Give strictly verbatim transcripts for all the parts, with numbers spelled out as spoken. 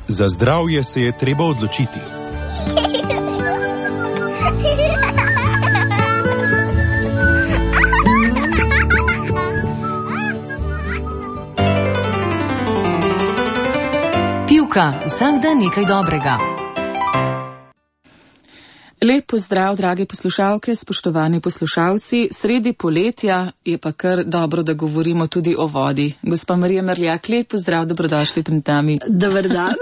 Za zdravje se je treba odločiti. Pivka, vsak dan nekaj dobrega. Lep pozdrav, drage poslušalke, spoštovani poslušalci. Sredi poletja je pa kar dobro, da govorimo tudi o vodi. Gospa Marija Merljak, lep pozdrav, dobrodošli pred nami. Dober dan.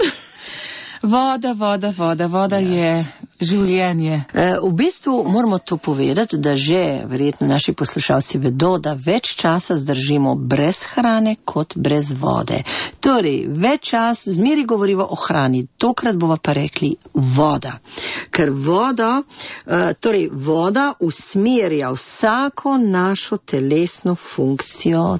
Voda, voda, voda, voda ja. je življenje. E, v bistvu moramo to povedati, da že verjetno naši poslušalci vedo, da več časa zdržimo brez hrane kot brez vode. Torej, več čas, zmeri govorimo o hrani, tokrat bova pa rekli voda. Ker voda, e, torej voda usmerja vsako našo telesno funkcijo,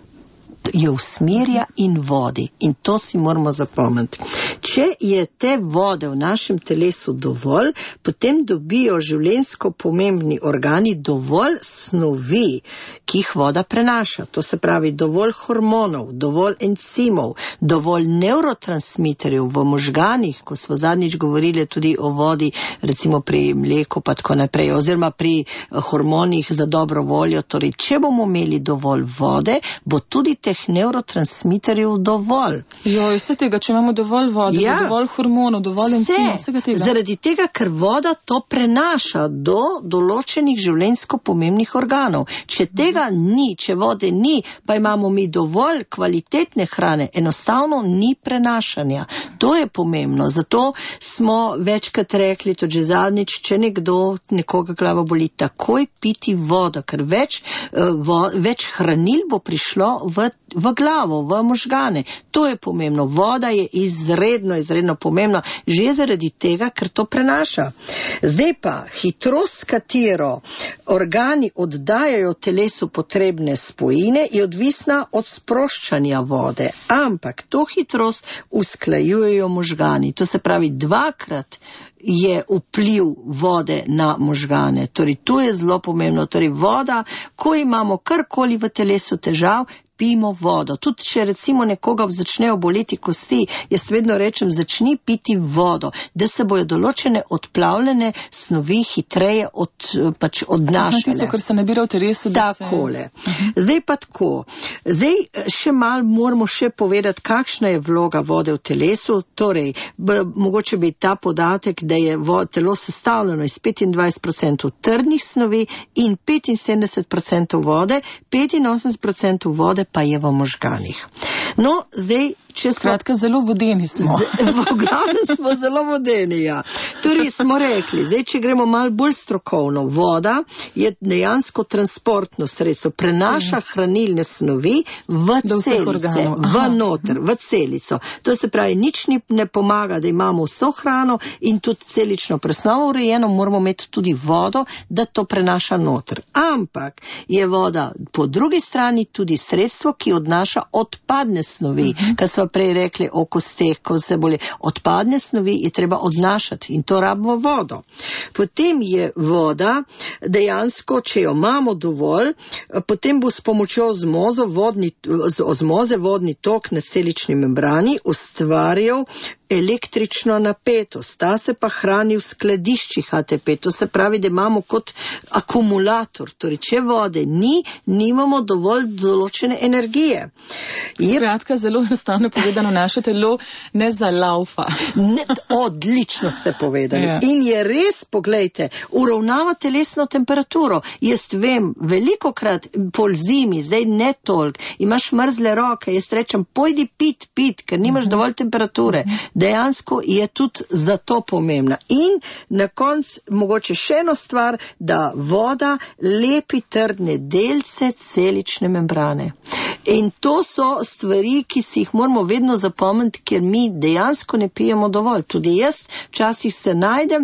jo usmerja in vodi. In to si moramo zapomniti. Če je te vode v našem telesu dovolj, potem dobijo življenjsko pomembni organi dovolj snovi, ki jih voda prenaša. To se pravi dovolj hormonov, dovolj encimov, dovolj neurotransmiterjev v možganih, ko smo zadnjič govorili tudi o vodi, recimo pri mleku pa tako naprej, oziroma pri hormonih za dobro voljo. Torej, če bomo imeli dovolj vode, bo tudi teh neurotransmiterjev dovolj. Joj, vse tega, če imamo dovolj vode, ja, dovolj hormonov, dovolj encimov, vsega tega. Zaradi tega, ker voda to prenaša do določenih življenjsko pomembnih organov. Če tega ni, če vode ni, pa imamo mi dovolj kvalitetne hrane, enostavno ni prenašanja. To je pomembno. Zato smo večkrat rekli, to že zadnjič, če nekdo, nekoga glava boli, takoj piti vodo, ker več, vo, več hranil bo prišlo v v glavo, v možgane. To je pomembno. Voda je izredno, izredno pomembna, že zaradi tega, ker to prenaša. Zdaj pa, hitrost, katero organi oddajajo telesu potrebne spojine, je odvisna od sproščanja vode. Ampak to hitrost usklajujejo možgani. To se pravi, dvakrat je vpliv vode na možgane. Torej, to je zelo pomembno. Torej, voda, ko imamo karkoli v telesu težav, pijmo vodo. Tudi če recimo nekoga začnejo boleti kosti, jaz vedno rečem, začni piti vodo, da se bojo določene odplavljene snovi hitreje od, pač odnašale. Tisto, kar se nabira v telesu. Takole. Se... Zdaj pa tako. Zdaj še mal moramo še povedati, kakšna je vloga vode v telesu. Torej, b, mogoče bi ta podatek, da je vo, telo sestavljeno iz petindvajset procentov trdnih snovi in petinsedemdeset procentov vode, petinosemdeset procentov vode pa je v možganih. No, zdaj, če smo... Skratka, zelo vodeni smo. Z, v glavnem smo zelo vodeni, ja. Torej smo rekli, zdaj, če gremo malo bolj strokovno, voda je dejansko transportno sredstvo, prenaša hranilne snovi v celice, v noter, v celico. To se pravi, nič ni, ne pomaga, da imamo vso hrano in tudi celično presnovo urejeno, moramo imeti tudi vodo, da to prenaša noter. Ampak je voda po drugi strani tudi sredstvo, ki odnaša odpadne snovi, uh-huh. kar smo prej rekli o kosteh, ko se boli. Odpadne snovi je treba odnašati in to rabimo vodo. Potem je voda, dejansko, če jo imamo dovolj, potem bo s pomočjo ozmozo, vodni, z ozmoze vodni tok na celični membrani ustvarjal električno napetost. Ta se pa hrani v skladiščih A T P. To se pravi, da imamo kot akumulator. Torej, če vode ni, nimamo dovolj določene energije. Je... Skratka, zelo enostavno povedano, naše telo ne zalaufa. Ne, odlično ste povedali. Ja. In je res, poglejte, uravnava telesno temperaturo. Jaz vem, velikokrat pol zimi, zdaj ne tolk, imaš mrzle roke, jaz rečem, pojdi pit, pit, ker nimaš uh-huh. dovolj temperature. Uh-huh. Dejansko je tudi zato pomembna. In na koncu mogoče še eno stvar, da voda lepi trdne delce celične membrane. In to so stvari, ki si jih moramo vedno zapomniti, ker mi dejansko ne pijemo dovolj. Tudi jaz včasih se najdem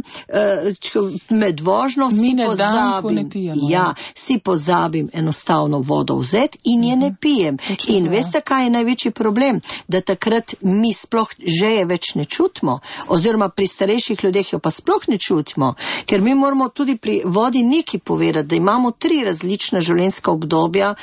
uh, med vožnjo, si pozabim. Dan, ja, si pozabim enostavno vodo vzeti in je ne pijem. Učite, in veste, kaj je največji problem? Da takrat mi sploh žeje več ne čutimo, oziroma pri starejših ljudeh jo pa sploh ne čutimo, ker mi moramo tudi pri vodi nekaj povedati, da imamo tri različna življenjska obdobja,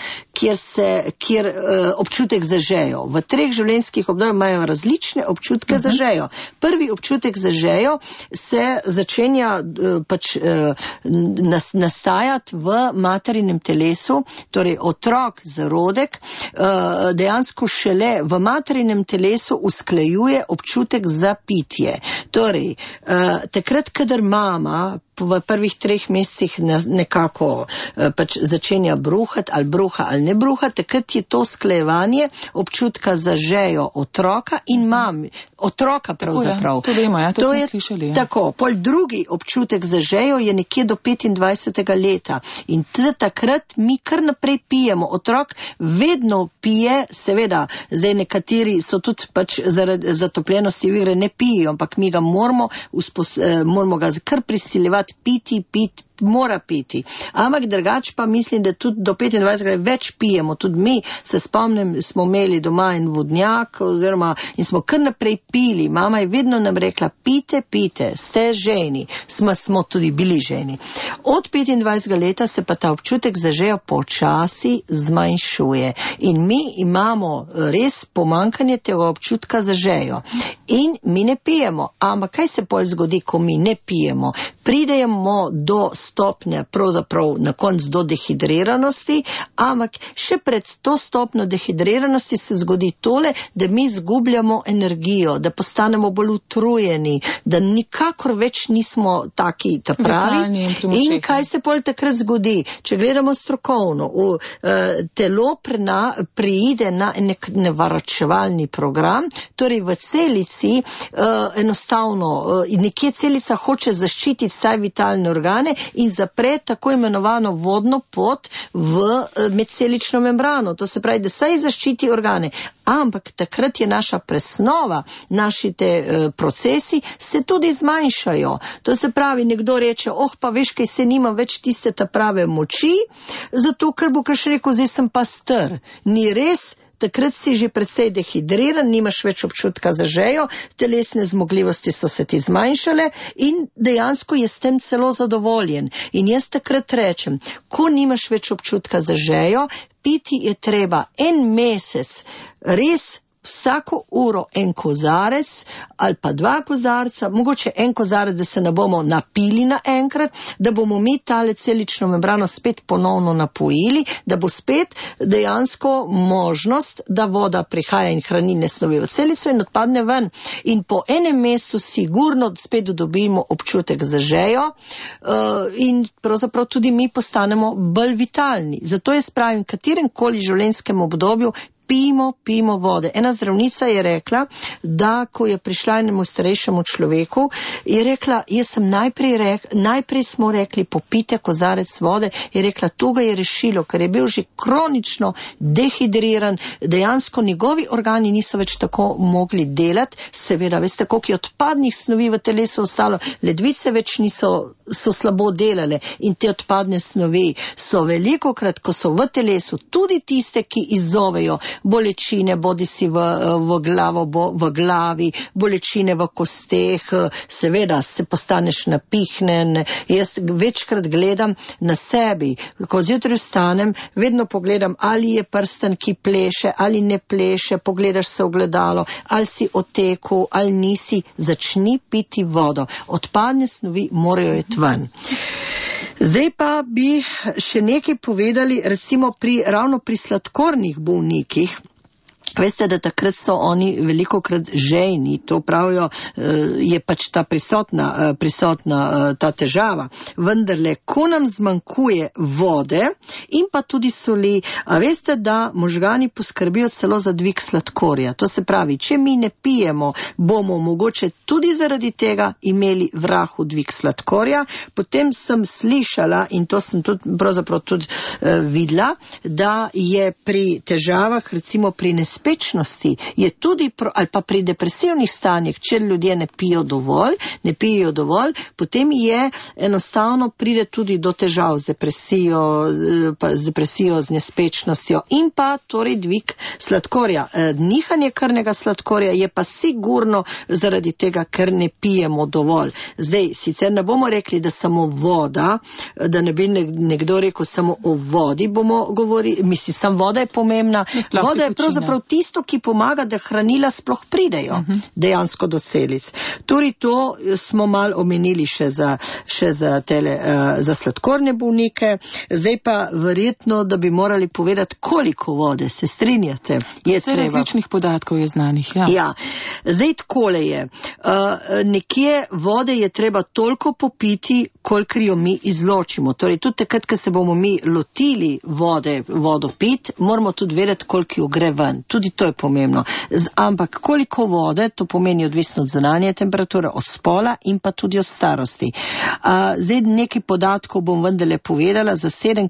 kjer se, kjer uh, občutek za žejo. V treh življenjskih obdobjih imajo različne občutke uh-huh. za žejo. Prvi občutek za žejo se začenja uh, pač uh, nas, nastajati v materinem telesu, torej otrok, zarodek, uh, dejansko šele v materinem telesu usklajuje občutek za pitje. Torej, uh, takrat, kadar mama v prvih treh mesecih nekako pač začenja bruhati ali bruha ali ne bruha, takrat je to sklejevanje občutka za žejo otroka in mami, otroka pravzaprav. To vemo, ja, to, to smo je slišali. Ja. Tako, pol drugi občutek za žejo je nekje do petindvajsetega leta in takrat mi kar naprej pijemo. Otrok vedno pije, seveda, zdaj nekateri so tudi pač zaradi zatopljenosti v igre ne pijo, ampak mi ga moramo, uspos, eh, moramo ga kar prisiljevati piti, piti, mora piti. Ampak drugač pa mislim, da tudi do petindvajsetega več pijemo. Tudi mi, se spomnim, smo imeli doma en vodnjak oziroma in smo kar naprej pili. Mama je vedno nam rekla, pite, pite, ste ženi. Smo, smo tudi bili ženi. Od petindvajsetega leta se pa ta občutek za žejo počasi zmanjšuje. In mi imamo res pomankanje tega občutka za žejo. In mi ne pijemo. Ampak kaj se pol zgodi, ko mi ne pijemo? Pridemo do stopnje, pravzaprav na konc do dehidriranosti, ampak še pred to stopnjo dehidriranosti se zgodi tole, da mi zgubljamo energijo, da postanemo bolj utrujeni, da nikakor več nismo taki ta pravi. In kaj se pol takrat zgodi? Če gledamo strokovno, v, uh, telo prena, priide na nek nevaračevalni program, torej v celici uh, enostavno, uh, nekje celica hoče zaščititi vsaj vitalne organe in zapre tako imenovano vodno pot v medcelično membrano. To se pravi, da saj zaščiti organe. Ampak takrat je naša presnova, naši te e, procesi se tudi zmanjšajo. To se pravi, nekdo reče, oh pa veš, kaj se nima več tiste ta prave moči, zato ker bo kaj še rekel, zdaj sem pa star. Ni res. Takrat si že precej dehidriran, nimaš več občutka za žejo, telesne zmogljivosti so se ti zmanjšale in dejansko je s tem celo zadovoljen. In jaz takrat rečem, ko nimaš več občutka za žejo, piti je treba en mesec res vsako uro en kozarec ali pa dva kozarca, mogoče en kozarec, da se ne bomo napili naenkrat, da bomo mi tale celično membrano spet ponovno napojili, da bo spet dejansko možnost, da voda prihaja in hranilne snovi v celico in odpadne ven. In po enem mesecu sigurno spet dobimo občutek za žejo uh, in pravzaprav tudi mi postanemo bolj vitalni. Zato jaz pravim, katerem koli življenjskem obdobju pijmo, pijmo vode. Ena zdravnica je rekla, da ko je prišla enemu starejšemu človeku, je rekla, jaz sem najprej rekla, najprej smo rekli, popite kozarec vode, je rekla, to ga je rešilo, ker je bil že kronično dehidriran, dejansko njegovi organi niso več tako mogli delati, seveda, veste, koliko je odpadnih snovi v telesu ostalo, ledvice več niso, so slabo delale in te odpadne snovi so velikokrat, ko so v telesu, tudi tiste, ki izzovejo bolečine, bodi si v, v glavo, bo, v glavi, bolečine v kosteh, seveda se postaneš napihnen. Jaz večkrat gledam na sebi, ko zjutraj vstanem, vedno pogledam, ali je prsten, ki pleše, ali ne pleše, pogledaš se v gledalo, ali si otekel, ali nisi, začni piti vodo. Odpadne snovi morajo iti ven. Zdaj pa bi še nekaj povedali, recimo pri, ravno pri sladkornih bolnikih. Veste, da takrat so oni velikokrat žejni, to pravijo, je pač ta prisotna, prisotna ta težava. Vendarle, ko nam zmanjkuje vode in pa tudi soli, a veste, da možgani poskrbijo celo za dvig sladkorja. To se pravi, če mi ne pijemo, bomo mogoče tudi zaradi tega imeli v rahu dvig sladkorja. Potem sem slišala, in to sem tudi, pravzaprav tudi uh, videla, da je pri težavah, recimo pri nespečnosti, nespečnosti je tudi, ali pa pri depresivnih stanjih, če ljudje ne pijo dovolj, ne pijo dovolj, potem je enostavno pride tudi do težav z depresijo, pa z depresijo, z nespečnostjo in pa torej dvig sladkorja. Nihanje krvnega sladkorja je pa sigurno zaradi tega, ker ne pijemo dovolj. Zdaj, sicer ne bomo rekli, da samo voda, da ne bi nekdo rekel samo o vodi bomo govorili, misli, sam voda je pomembna. Voda je pravzaprav tisto, ki pomaga, da hranila sploh pridejo uh-huh. dejansko do celic. Torej to smo mal omenili še za, še za, tele, uh, za sladkorne bolnike. Zdaj pa verjetno, da bi morali povedati, koliko vode, se strinjate? Je Vse različnih podatkov je znanih, ja. Ja. Zdaj takole je. Uh, nekje vode je treba toliko popiti, kolikor jo mi izločimo. Torej tudi takrat, ko se bomo mi lotili vode, vodo pit, moramo tudi vedeti, koliko jo gre ven. Tudi to je pomembno. Z, ampak koliko vode, to pomeni odvisno od zunanje temperature, od spola in pa tudi od starosti. Uh, zdaj nekaj podatkov bom vendarle povedala. Za sedem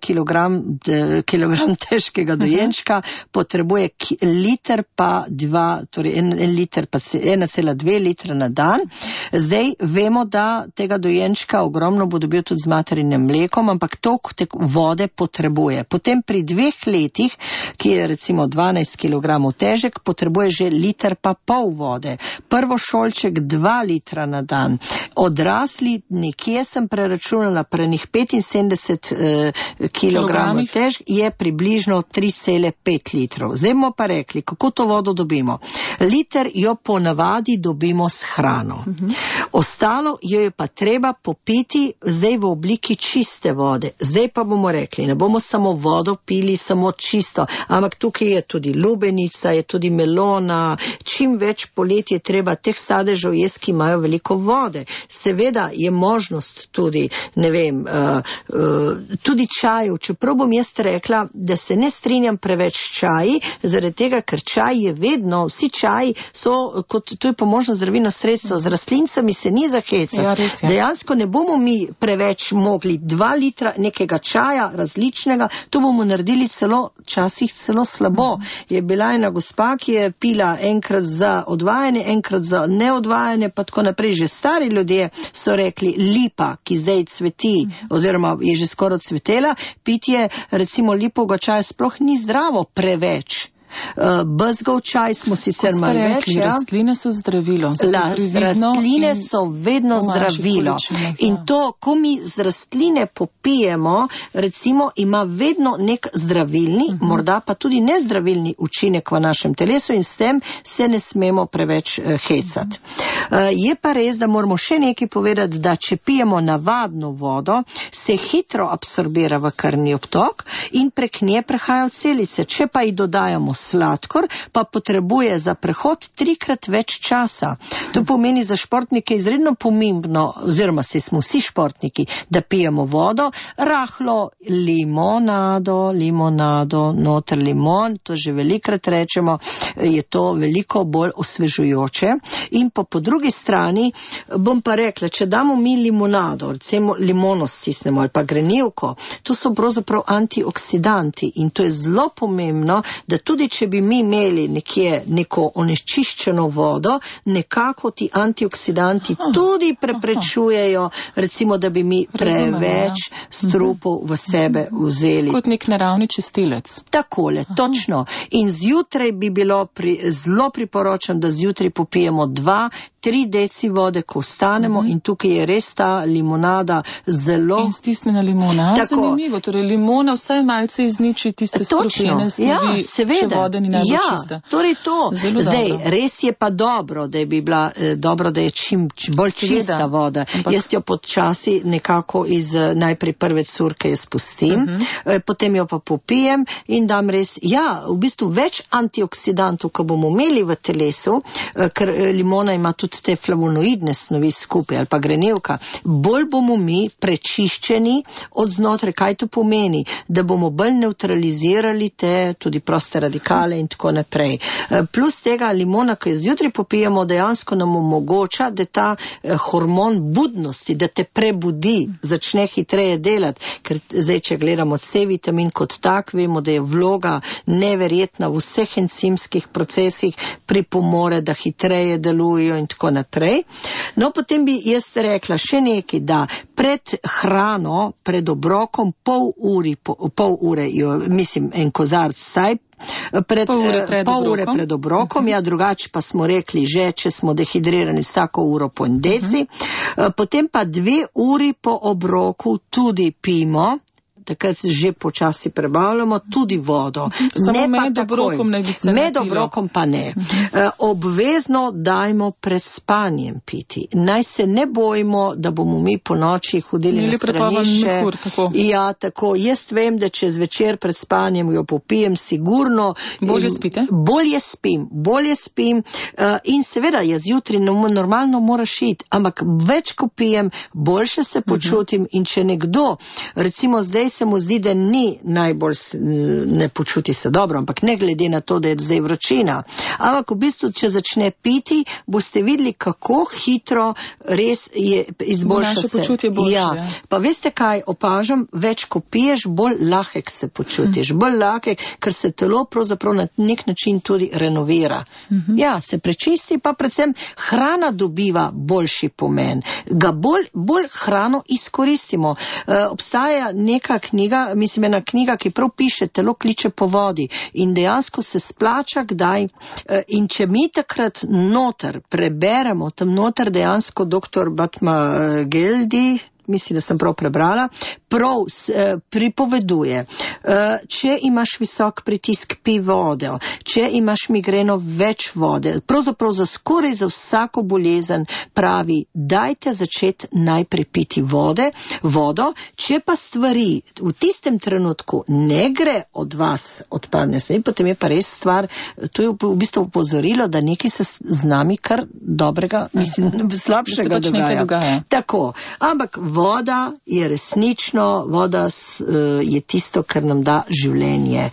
kilogramov težkega dojenčka uh-huh. potrebuje ki, liter pa dva, torej en, en liter pa ena cela dve litra na dan. Zdaj vemo, da tega dojenčka ogromno bo dobil tudi z materinim mlekom, ampak toliko vode potrebuje. Potem pri dveh letih, ki je recimo dvanajst kilogramov težek, potrebuje že liter pa pol vode. Prvošolček dva litra na dan. Odrasli, nekje sem preračunala, prenih petinsedemdeset eh, kilogramov težk, je približno tri cele pet litrov. Zdaj bomo pa rekli, kako to vodo dobimo. Liter jo ponavadi dobimo s hrano. Uh-huh. Ostalo jo je pa treba popiti zdaj v obliki čiste vode. Zdaj pa bomo rekli, ne bomo samo vodo pili, samo čisto, ampak tukaj je tudi lubenica, je tudi melona, čim več poleti je treba teh sadežev jesti, ki imajo veliko vode. Seveda je možnost tudi, ne vem, uh, uh, tudi čajev, čeprav bom jaz rekla, da se ne strinjam preveč čaji, zaradi tega, ker čaj je vedno, vsi čaji so, kot, to je pa možno zdravilno sredstvo, z rastlincami se ni zahecati. Ja, res je. Dejansko ne bomo mi preveč mogli dva litra nekega čaja različnega, to bomo naredili celo, časih celo slabo. Je bila ena gospa, ki je pila enkrat za odvajanje, enkrat za neodvajanje, pa tako naprej. Že stari ljudje so rekli, lipa, ki zdaj cveti, oziroma je že skoraj cvetela, pitje recimo lipovega čaja sploh ni zdravo preveč. Uh, Bezgov čaj smo sicer malo več. Ja? Rastline so zdravilo. La, rastline so vedno zdravilo. In to, ko mi z rastline popijemo, recimo ima vedno nek zdravilni, uh-huh. morda pa tudi nezdravilni učinek v našem telesu in s tem se ne smemo preveč uh, hecati. Uh, je pa res, da moramo še nekaj povedati, da če pijemo navadno vodo, se hitro absorbira v krvni obtok in prek nje prehaja v celice. Če pa ji dodajamo sladkor, pa potrebuje za prehod trikrat več časa. To pomeni za športnike izredno pomembno, oziroma se smo vsi športniki, da pijemo vodo, rahlo limonado, limonado, noter limon, to že velikrat rečemo, je to veliko bolj osvežujoče. In pa po drugi strani bom pa rekla, če damo mi limonado, recimo limono stisnemo ali pa grenivko, to so pravzaprav antioksidanti in to je zelo pomembno, da tudi če bi mi imeli nekje neko onečiščeno vodo, nekako ti antioksidanti aha, tudi preprečujejo, recimo, da bi mi preveč ja. strupov v sebe vzeli. Kot nek naravni čistilec. Takole, aha. točno. In zjutraj bi bilo, pri, zelo priporočam, da zjutraj popijemo dva, tri deci vode, ko vstanemo uh-huh. in tukaj je res ta limonada zelo... In stisnjena limona. Zanimivo, torej limona vsaj malce izniči tiste strupene snovi, ja, seveda. Če voda ni najbolj ja, čista. Torej to. Zelo Zdaj, dobro. Res je pa dobro, da je bi bila eh, dobro, da je čim, čim bolj seveda. Čista voda. Ampak... Jaz jo počasi nekako iz najprej prve curke spustim, uh-huh. eh, potem jo pa popijem in dam res, ja, v bistvu več antioksidantov, ko bomo imeli v telesu, eh, ker eh, limona ima tudi te flavonoidne snovi skupaj ali pa grenivka, bolj bomo mi prečiščeni od znotraj. Kaj to pomeni? Da bomo bolj neutralizirali te tudi proste radikale. kemikale in tako naprej. Plus tega limona, ki jo zjutraj popijemo, dejansko nam omogoča, da ta hormon budnosti, da te prebudi, začne hitreje delati, ker zdaj, če gledamo C vitamin kot tak, vemo, da je vloga neverjetna v vseh encimskih procesih, pripomore, da hitreje delujejo in tako naprej. No, potem bi jaz rekla še nekaj, da pred hrano, pred obrokom, pol uri, pol ure, jo, mislim, en kozarc saj, Pred, pol ure pred pol obrokom, ure pred obrokom. Ja, drugače pa smo rekli že, če smo dehidrirani vsako uro po en deci. Uh-huh. Potem pa dve uri po obroku tudi pijemo, takrat že počasi prebavljamo, tudi vodo. Samo ne med obrokom ne bi se Med obrokom pa ne. Uh-huh. Obvezno dajmo pred spanjem piti. Naj se ne bojimo, da bomo mi po noči hodili na stranišče. Mehur, tako. Ja, tako. Jaz vem, da če zvečer pred spanjem jo popijem, sigurno. Bolje spite? Bolje spim, bolje spim. Uh, in seveda, jaz jutri normalno moraš iti, ampak več ko pijem, boljše se počutim. Uh-huh. In če nekdo, recimo zdaj se mu zdi, da ni najbolj, ne počuti se dobro, ampak ne glede na to, da je zdaj vročina. Ampak v bistvu, če začne piti, boste videli, kako hitro res je izboljša se. Naše počutje boljše. Ja. Ja. Pa veste kaj, opažam, več ko piješ, bolj lahek se počutiš. Hmm. Bolj lahek, ker se telo pravzaprav na nek način tudi renovira. Hmm. Ja, se prečisti, pa predvsem hrana dobiva boljši pomen. Ga bolj, bolj hrano izkoristimo. E, obstaja neka knjiga, mislim, ena knjiga, ki prav piše, telo kliče po vodi in dejansko se splača kdaj. In če mi takrat noter preberemo, tam noter dejansko doktor Batma Geldi, mislim, da sem prav prebrala, prav eh, pripoveduje, eh, če imaš visok pritisk, pi vode, če imaš migreno, več vode, pravzaprav za skoraj za vsako bolezen pravi, dajte začeti najprej piti vode, vodo, če pa stvari v tistem trenutku ne gre od vas, odpadne se, in potem je pa res stvar, to je v bistvu upozorilo, da nekaj se z nami kar dobrega, mislim, slabšega pač dogaja. dogaja. Tako, ampak voda je resnično, voda je tisto, kar nam da življenje.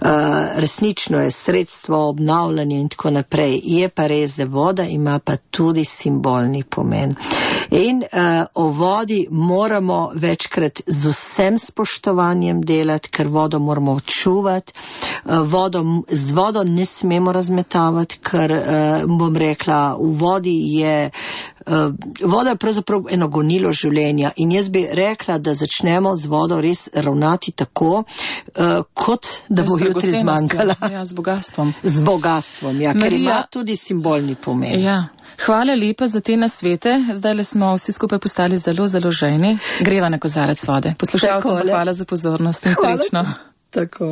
Resnično je sredstvo obnavljanja in tako naprej. Je pa res, da voda ima pa tudi simbolni pomen. In uh, o vodi moramo večkrat z vsem spoštovanjem delati, ker vodo moramo čuvati. Uh, vodo, z vodo ne smemo razmetavati, ker uh, bom rekla, v vodi je Uh, voda je pravzaprav eno gonilo življenja in jaz bi rekla, da začnemo z vodo res ravnati tako, uh, kot da bo jutri zmanjkala. Ja, z bogatstvom. Z bogatstvom, ja, Marija, ker ima tudi simbolni pomen. Ja. Hvala lepa za te nasvete. Zdaj le smo vsi skupaj postali zelo, zelo žejni. Greva na kozarec vode. Poslušalcem pa hvala za pozornost in hvala. Srečno. Tako.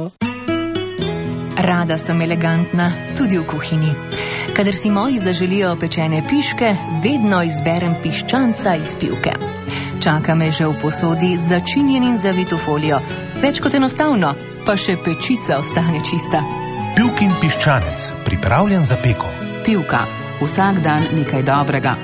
Rada sem elegantna, tudi v kuhinji. Kadar si moji zaželijo pečene piške, vedno izberem piščanca iz pivke. Čaka me že v posodi začinjen in zavit v folijo. Več kot enostavno, pa še pečica ostane čista. Pivkin piščanec, pripravljen za peko. Pivka, vsak dan nekaj dobrega.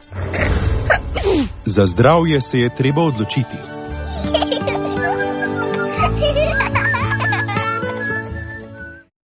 Za zdravje se je treba odločiti.